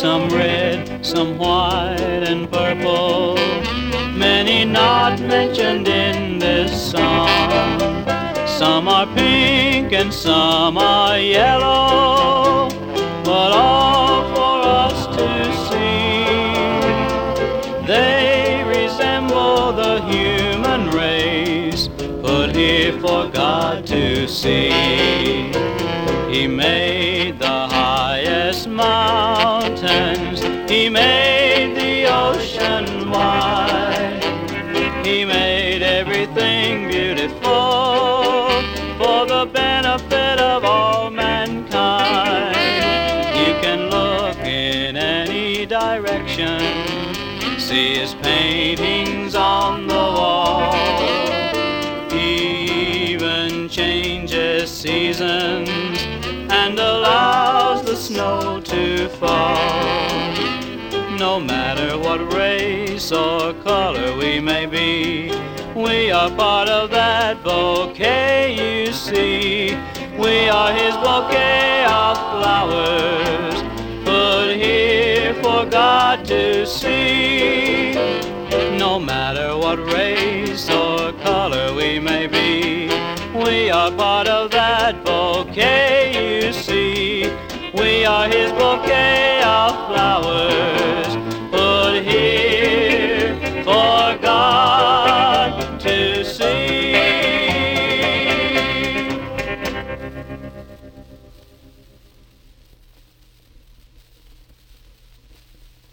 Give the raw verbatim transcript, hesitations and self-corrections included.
some red, some white and purple, many not mentioned in this song. Some are pink and some are yellow, but all for us to see. They resemble the human race, put here for God to see. He made the highest mountains, He made the ocean wide. He made everything beautiful for the benefit of all mankind. You can look in any direction, see His paintings on the wall. He even changes seasons and allows the snow to fall. No matter what race or color we may be, we are part of that bouquet you see. We are His bouquet of flowers, put here for God to see. No matter what race or color we may be, we are part of that bouquet you see. We are His